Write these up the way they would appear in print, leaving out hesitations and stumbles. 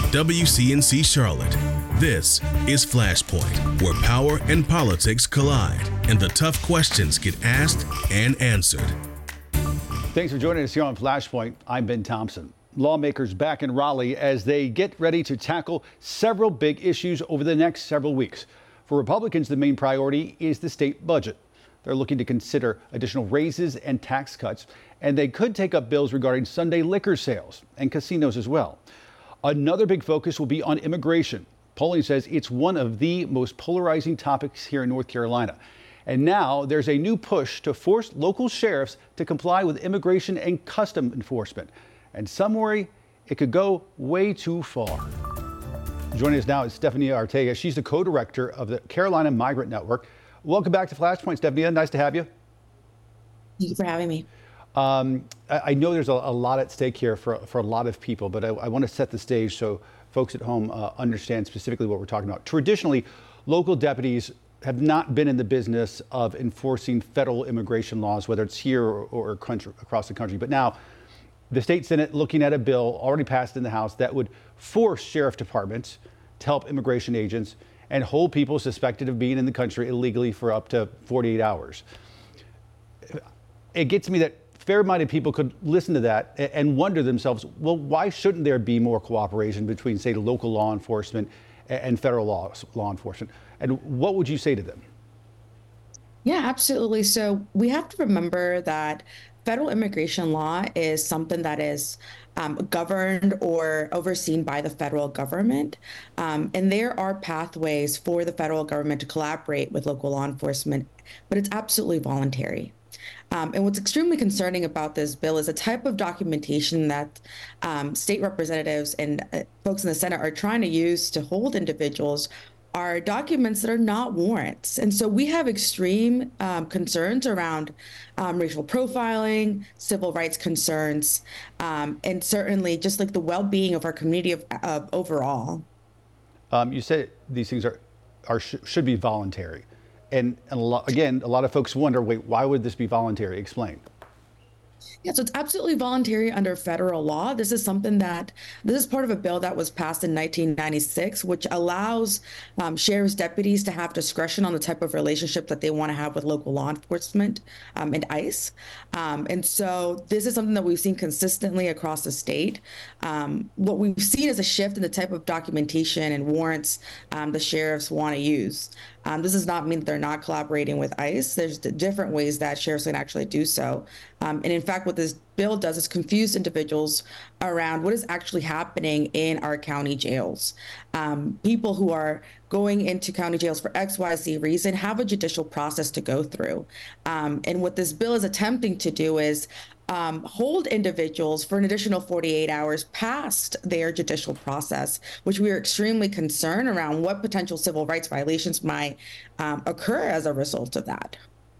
WCNC Charlotte. This is Flashpoint, where power and politics collide and the tough questions get asked and answered. Thanks for joining us here on Flashpoint. I'm Ben Thompson. Lawmakers back in Raleigh as they get ready to tackle several big issues over the next several weeks. For Republicans, the main priority is the state budget. They're looking to consider additional raises and tax cuts, and they could take up bills regarding Sunday liquor sales and casinos as well. Another big focus will be on immigration. Polling says it's one of the most polarizing topics here in North Carolina. And now there's a new push to force local sheriffs to comply with immigration and custom enforcement. And some worry it could go way too far. Joining us now is Stephanie Arteaga. She's the co-director of the Carolina Migrant Network. Welcome back to Flashpoint, Stephanie. Nice to have you. Thank you for having me. I know there's a lot at stake here for a lot of people, but I want to set the stage so folks at home understand specifically what we're talking about. Traditionally, local deputies have not been in the business of enforcing federal immigration laws, whether it's here or across the country. But now the state Senate looking at a bill already passed in the House that would force sheriff departments to help immigration agents and hold people suspected of being in the country illegally for up to 48 hours. It gets me that fair-minded people could listen to that and wonder themselves, well, why shouldn't there be more cooperation between, say, local law enforcement and federal law enforcement? And what would you say to them? Yeah, absolutely. So we have to remember that federal immigration law is something that is governed or overseen by the federal government. And there are pathways for the federal government to collaborate with local law enforcement, but it's absolutely voluntary. And what's extremely concerning about this bill is the type of documentation that state representatives and folks in the Senate are trying to use to hold individuals are documents that are not warrants. And so we have extreme concerns around racial profiling, civil rights concerns, and certainly just like the well-being of our community of overall. You said these things should be voluntary. And a lot of folks wonder, wait, why would this be voluntary? Explain. Yeah, so it's absolutely voluntary under federal law. This is part of a bill that was passed in 1996, which allows sheriff's deputies to have discretion on the type of relationship that they want to have with local law enforcement and ICE. And so this is something that we've seen consistently across the state. What we've seen is a shift in the type of documentation and warrants the sheriffs want to use. This does not mean that they're not collaborating with ICE. There's different ways that sheriffs can actually do so. And in fact, what this bill does is confuse individuals around what is actually happening in our county jails. People who are going into county jails for XYZ reason have a judicial process to go through. And what this bill is attempting to do is hold individuals for an additional 48 hours past their judicial process, which we are extremely concerned around what potential civil rights violations might occur as a result of that.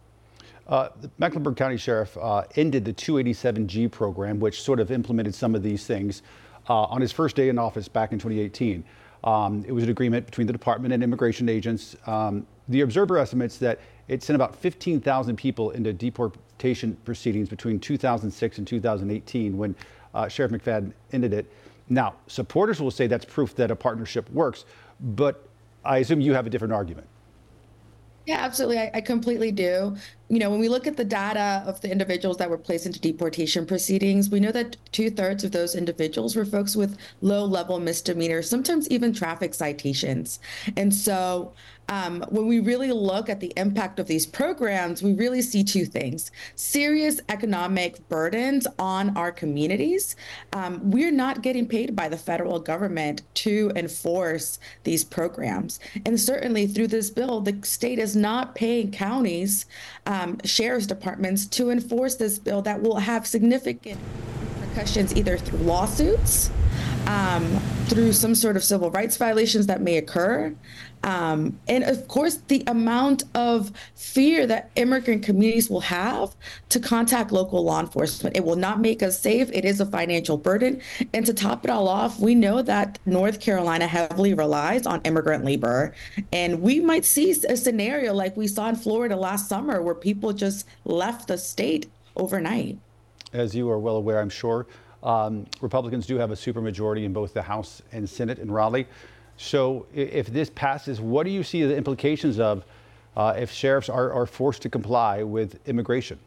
The Mecklenburg County Sheriff ended the 287G program, which sort of implemented some of these things on his first day in office back in 2018. It was an agreement between the department and immigration agents. The Observer estimates that it sent about 15,000 people into deportation proceedings between 2006 and 2018 when Sheriff McFadden ended it. Now, supporters will say that's proof that a partnership works, but I assume you have a different argument. Yeah, absolutely. I completely do. You know, when we look at the data of the individuals that were placed into deportation proceedings, we know that 2/3 of those individuals were folks with low-level misdemeanors, sometimes even traffic citations. And so when we really look at the impact of these programs, we really see two things: serious economic burdens on our communities. We're not getting paid by the federal government to enforce these programs. And certainly through this bill, the state is not paying counties, sheriff's departments to enforce this bill that will have significant repercussions either through lawsuits, through some sort of civil rights violations that may occur. And of course, the amount of fear that immigrant communities will have to contact local law enforcement. It will not make us safe. It is a financial burden. And to top it all off, we know that North Carolina heavily relies on immigrant labor. And we might see a scenario like we saw in Florida last summer where people just left the state overnight. As you are well aware, I'm sure, Republicans do have a supermajority in both the House and Senate in Raleigh. So if this passes, what do you see the implications of if sheriffs are forced to comply with immigration?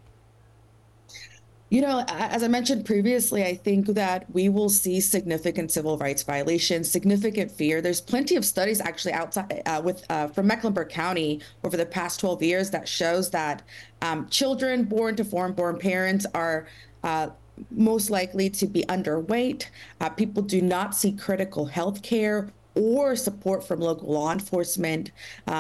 You know, as I mentioned previously, I think that we will see significant civil rights violations, significant fear. There's plenty of studies actually outside from Mecklenburg County over the past 12 years that shows that children born to foreign-born parents are most likely to be underweight. People do not see critical health care or support from local law enforcement.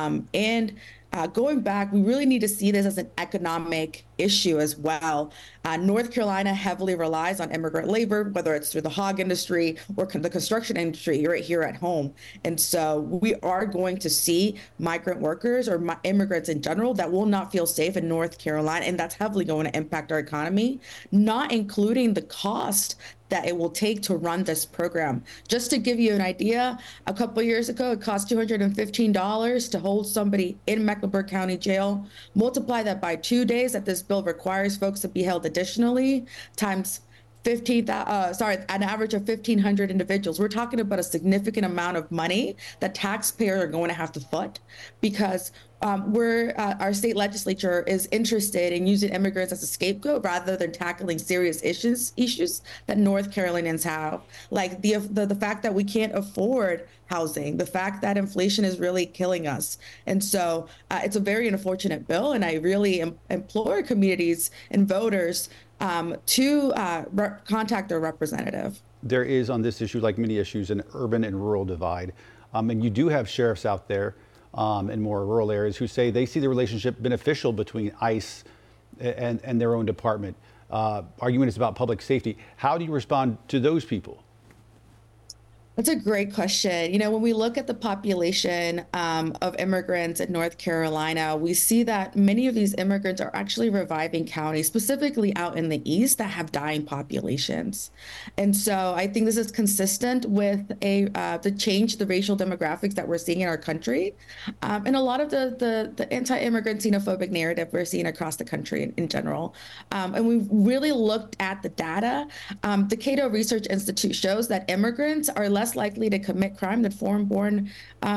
Going back, we really need to see this as an economic issue as well. North Carolina heavily relies on immigrant labor, whether it's through the hog industry or the construction industry right here at home. And so we are going to see migrant workers or immigrants in general that will not feel safe in North Carolina, and that's heavily going to impact our economy, not including the cost that it will take to run this program. Just to give you an idea, a couple years ago, it cost $215 to hold somebody in Mecklenburg County Jail. Multiply that by 2 days that this bill requires folks to be held additionally, times an average of 1,500 individuals. We're talking about a significant amount of money that taxpayers are going to have to foot because our state legislature is interested in using immigrants as a scapegoat rather than tackling serious issues that North Carolinians have, like the fact that we can't afford housing, the fact that inflation is really killing us. And so it's a very unfortunate bill, and I really implore communities and voters to contact their representative. There is on this issue, like many issues, an urban and rural divide. And you do have sheriffs out there in more rural areas who say they see the relationship beneficial between ICE and their own department. Argument is about public safety. How do you respond to those people? That's a great question. You know, when we look at the population of immigrants in North Carolina, we see that many of these immigrants are actually reviving counties, specifically out in the east, that have dying populations. And so I think this is consistent with the change, the racial demographics that we're seeing in our country, and a lot of the anti-immigrant xenophobic narrative we're seeing across the country in general. And we've really looked at the data. The Cato Research Institute shows that immigrants are less likely to commit crime than foreign-born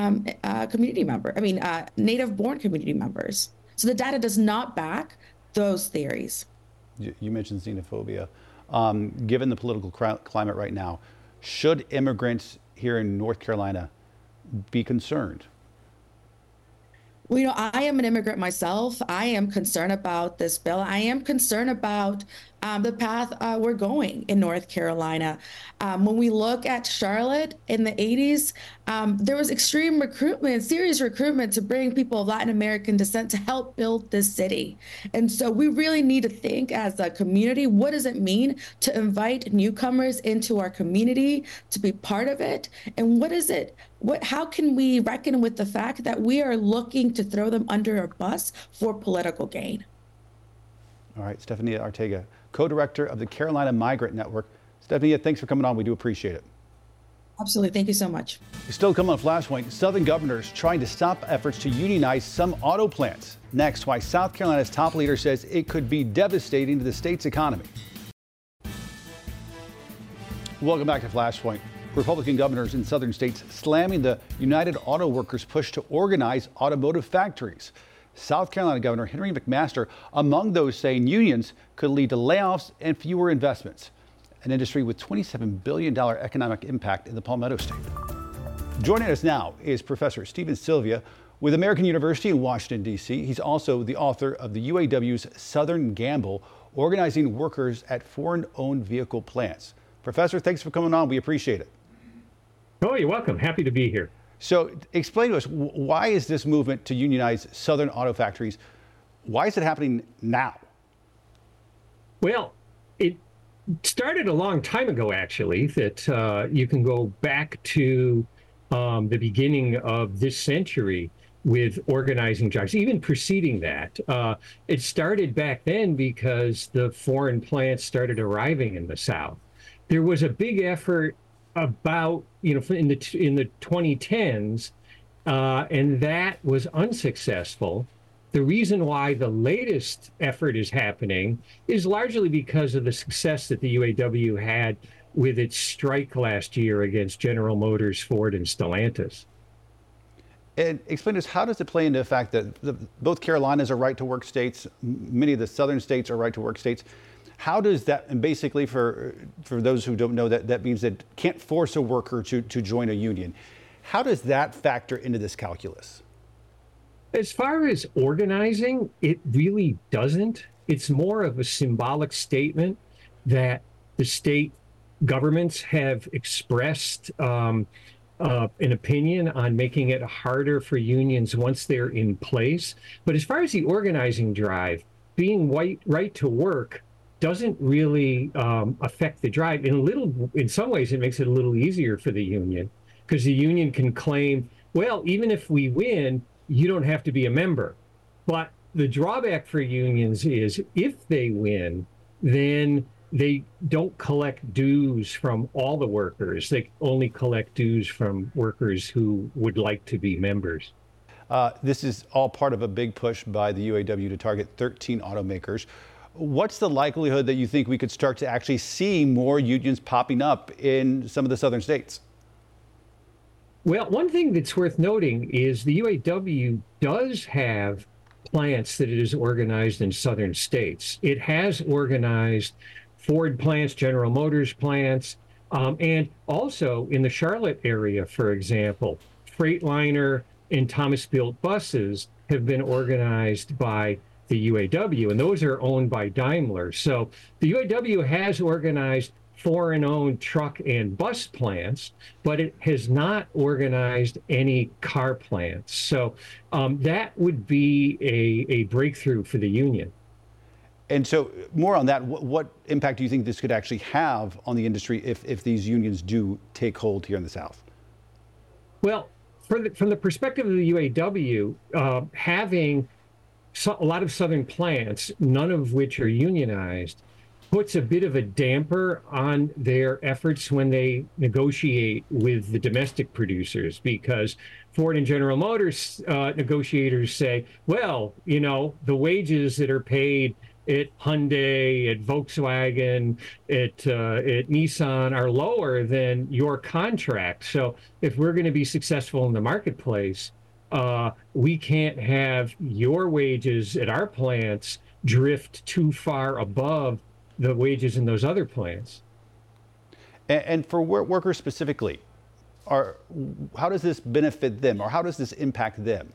native-born community members. So the data does not back those theories. You mentioned xenophobia. Given the political climate right now, should immigrants here in North Carolina be concerned? Well, you know, I am an immigrant myself. I am concerned about this bill. I am concerned about the path we're going in North Carolina. When we look at Charlotte in the 80s, there was extreme recruitment, serious recruitment to bring people of Latin American descent to help build this city. And so we really need to think as a community, what does it mean to invite newcomers into our community to be part of it? And how can we reckon with the fact that we are looking to throw them under a bus for political gain? All right, Stefania Arteaga, co-director of the Carolina Migrant Network. Stefania, thanks for coming on. We do appreciate it. Absolutely. Thank you so much. Still coming on Flashpoint, Southern governors trying to stop efforts to unionize some auto plants. Next, why South Carolina's top leader says it could be devastating to the state's economy. Welcome back to Flashpoint. Republican governors in southern states slamming the United Auto Workers' push to organize automotive factories. South Carolina Governor Henry McMaster among those saying unions could lead to layoffs and fewer investments. An industry with $27 billion economic impact in the Palmetto State. Joining us now is Professor Steven Sylvia with American University in Washington, D.C. He's also the author of the UAW's Southern Gamble, organizing workers at foreign-owned vehicle plants. Professor, thanks for coming on. We appreciate it. Oh, you're welcome. Happy to be here. So explain to us, why is this movement to unionize Southern auto factories? Why is it happening now? Well, it started a long time ago, actually, that you can go back to the beginning of this century with organizing jobs, even preceding that. It started back then because the foreign plants started arriving in the South. There was a big effort about, in the 2010s, and that was unsuccessful The reason why the latest effort is happening is largely because of the success that the UAW had with its strike last year against General Motors, Ford, and Stellantis. And explain to us, how does it play into the fact that both Carolinas are right-to-work states, many of the southern states are right-to-work states? How does that, and basically for those who don't know, that means that can't force a worker to join a union. How does that factor into this calculus? As far as organizing, it really doesn't. It's more of a symbolic statement that the state governments have expressed an opinion on making it harder for unions once they're in place. But as far as the organizing drive, being right to work doesn't really affect the drive. In some ways, it makes it a little easier for the union, because the union can claim, well, even if we win, you don't have to be a member. But the drawback for unions is if they win, then they don't collect dues from all the workers. They only collect dues from workers who would like to be members. This is all part of a big push by the UAW to target 13 automakers. What's the likelihood that you think we could start to actually see more unions popping up in some of the southern states? Well, one thing that's worth noting is the UAW does have plants that it is organized in southern states. It has organized Ford plants, General Motors plants, and also in the Charlotte area, for example, Freightliner and Thomas Built buses have been organized by the UAW, and those are owned by Daimler. So the UAW has organized foreign-owned truck and bus plants, but it has not organized any car plants. So that would be a breakthrough for the union. And so more on that, what impact do you think this could actually have on the industry if these unions do take hold here in the South? Well, from the perspective of the UAW, having a lot of southern plants, none of which are unionized, puts a bit of a damper on their efforts when they negotiate with the domestic producers, because Ford and General Motors negotiators say, well, you know, the wages that are paid at Hyundai, at Volkswagen, at Nissan are lower than your contract. So if we're going to be successful in the marketplace, we can't have your wages at our plants drift too far above the wages in those other plants. And for workers specifically, how does this benefit them, or how does this impact them?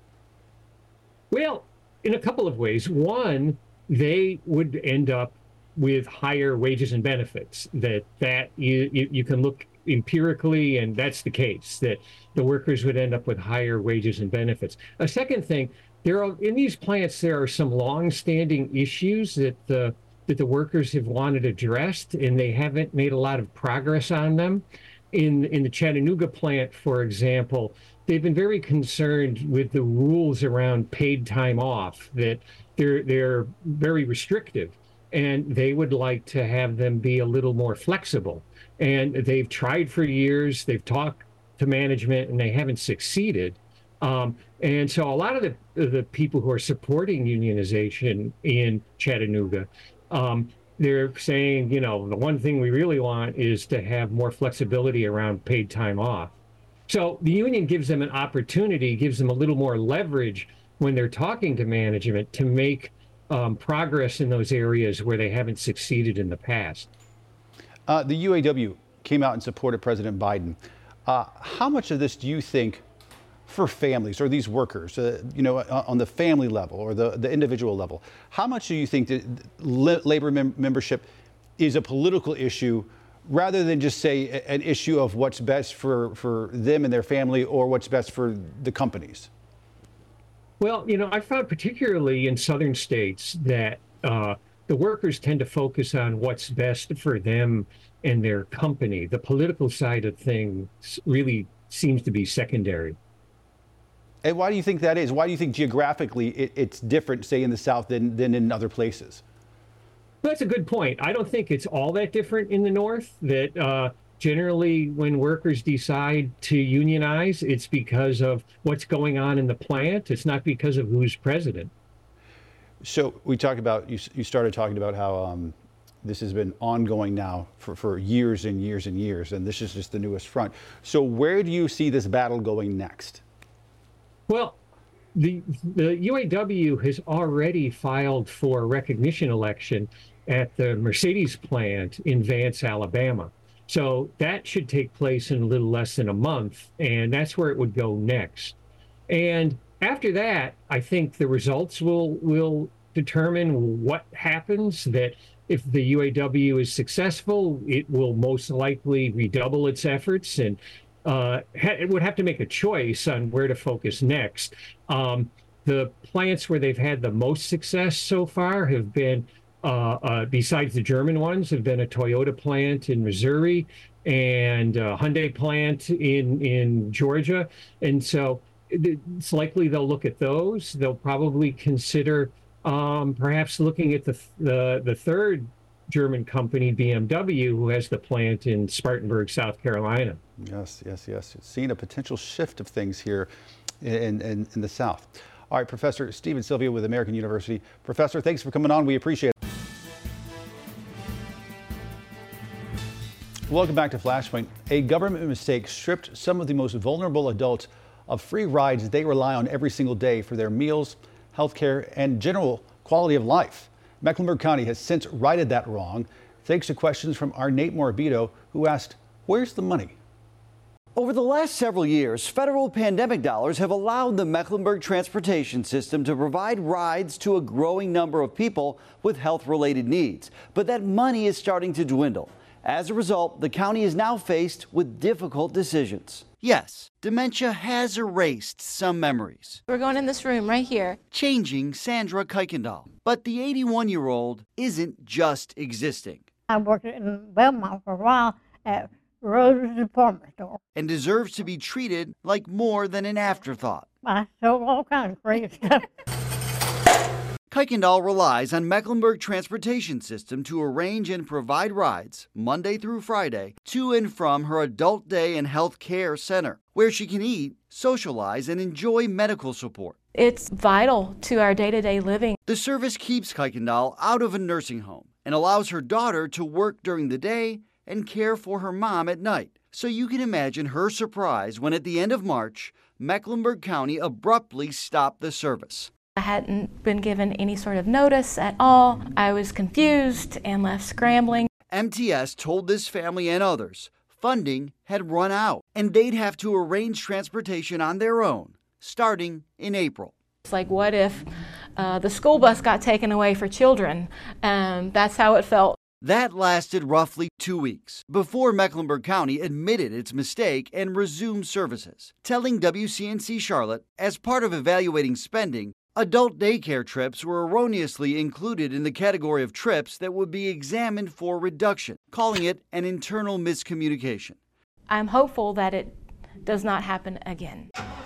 Well, in a couple of ways. One, they would end up with higher wages and benefits. That you can look empirically, and that's the case, that the workers would end up with higher wages and benefits. A second thing, in these plants, there are some long-standing issues that the workers have wanted addressed, and they haven't made a lot of progress on them. In the Chattanooga plant, for example, they've been very concerned with the rules around paid time off, that they're very restrictive, and they would like to have them be a little more flexible. And they've tried for years, they've talked to management, and they haven't succeeded. And so a lot of the people who are supporting unionization in Chattanooga, they're saying, you know, the one thing we really want is to have more flexibility around paid time off. So the union gives them an opportunity, gives them a little more leverage when they're talking to management to make progress in those areas where they haven't succeeded in the past. The UAW came out and supported President Biden. How much of this do you think, for families or these workers, you know, on the family level or the individual level, how much do you think that labor membership is a political issue rather than just say an issue of what's best for them and their family, or what's best for the companies? Well, you know, I found particularly in southern states that the workers tend to focus on what's best for them and their company. The political side of things really seems to be secondary. And why do you think that is? Why do you think geographically it's different, say, in the South than in other places? Well, that's a good point. I don't think it's all that different in the North. That generally when workers decide to unionize, it's because of what's going on in the plant. It's not because of who's president. So we talked about, you started talking about how this has been ongoing now for years and years and years, and this is just the newest front. So where do you see this battle going next? Well, the UAW has already filed for a recognition election at the Mercedes plant in Vance, Alabama. So that should take place in a little less than a month, and that's where it would go next. And after that, I think the results will determine what happens. That if the UAW is successful, it will most likely redouble its efforts, and it would have to make a choice on where to focus next. The plants where they've had the most success so far have been, besides the German ones, have been a Toyota plant in Missouri and a Hyundai plant in Georgia. And so it's likely they'll look at those. They'll probably consider perhaps looking at the third German company, BMW, who has the plant in Spartanburg, South Carolina. Yes. Seeing a potential shift of things here in the South. All right, Professor Steven Sylvia with American University. Professor, thanks for coming on. We appreciate it. Welcome back to Flashpoint. A government mistake stripped some of the most vulnerable adults of free rides they rely on every single day for their meals, health care, and general quality of life. Mecklenburg County has since righted that wrong, thanks to questions from our Nate Morabito, who asked, where's the money? Over the last several years, federal pandemic dollars have allowed the Mecklenburg transportation system to provide rides to a growing number of people with health-related needs. But that money is starting to dwindle. As a result, the county is now faced with difficult decisions. Yes, dementia has erased some memories. We're going in this room right here. Changing Sandra Kuykendall. But the 81-year-old isn't just existing. I worked in Belmont for a while at Rose's department store. And deserves to be treated like more than an afterthought. I sold all kinds of great stuff. Kuykendall relies on Mecklenburg transportation system to arrange and provide rides Monday through Friday to and from her adult day and health care center, where she can eat, socialize, and enjoy medical support. It's vital to our day-to-day living. The service keeps Kuykendall out of a nursing home and allows her daughter to work during the day and care for her mom at night. So you can imagine her surprise when at the end of March, Mecklenburg County abruptly stopped the service. I hadn't been given any sort of notice at all. I was confused and left scrambling. MTS told this family and others funding had run out and they'd have to arrange transportation on their own starting in April. It's like, what if the school bus got taken away for children? That's how it felt. That lasted roughly 2 weeks before Mecklenburg County admitted its mistake and resumed services, telling WCNC Charlotte, as part of evaluating spending, adult daycare trips were erroneously included in the category of trips that would be examined for reduction, calling it an internal miscommunication. I'm hopeful that it does not happen again.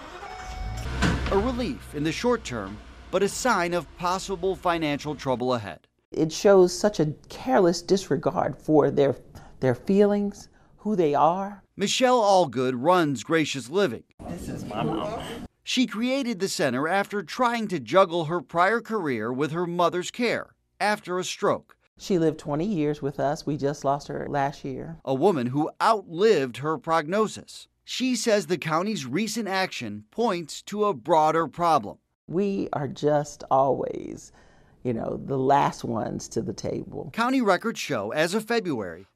A relief in the short term, but a sign of possible financial trouble ahead. It shows such a careless disregard for their feelings, who they are. Michelle Allgood runs Gracious Living. This is my mom. She created the center after trying to juggle her prior career with her mother's care after a stroke. She lived 20 years with us. We just lost her last year. A woman who outlived her prognosis. She says the county's recent action points to a broader problem. We are just always, the last ones to the table. County records show, as of February,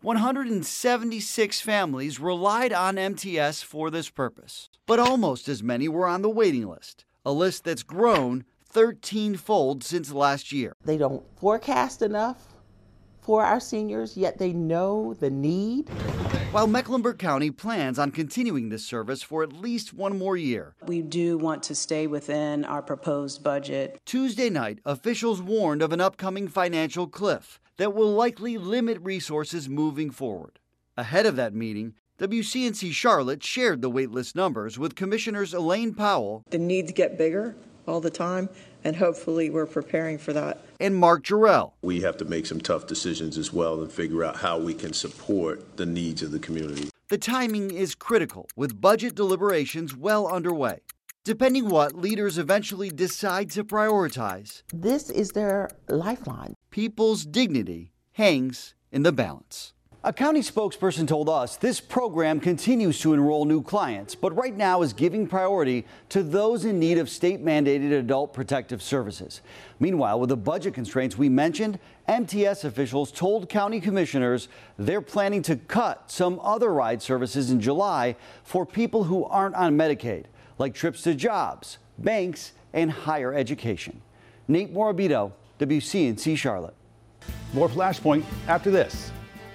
176 families relied on MTS for this purpose. But almost as many were on the waiting list, a list that's grown 13-fold since last year. They don't forecast enough for our seniors, yet they know the need. While Mecklenburg County plans on continuing this service for at least one more year, we do want to stay within our proposed budget. Tuesday night, officials warned of an upcoming financial cliff that will likely limit resources moving forward. Ahead of that meeting, WCNC Charlotte shared the waitlist numbers with Commissioners Elaine Powell. The needs get bigger all the time, and hopefully we're preparing for that. And Mark Jarrell. We have to make some tough decisions as well and figure out how we can support the needs of the community. The timing is critical, with budget deliberations well underway. Depending what leaders eventually decide to prioritize, This is their lifeline. people's dignity hangs in the balance. A county spokesperson told us this program continues to enroll new clients, but right now is giving priority to those in need of state-mandated adult protective services. Meanwhile, with the budget constraints we mentioned, MTS officials told county commissioners they're planning to cut some other ride services in July for people who aren't on Medicaid, like trips to jobs, banks, and higher education. Nate Morabito, WCNC Charlotte. More Flashpoint after this.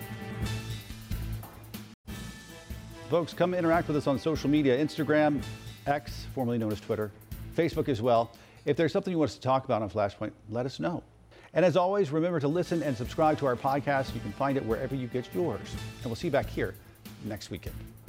Folks, come interact with us on social media, Instagram, X, formerly known as Twitter, Facebook as well. If there's something you want us to talk about on Flashpoint, let us know. And as always, remember to listen and subscribe to our podcast. You can find it wherever you get yours. And we'll see you back here next weekend.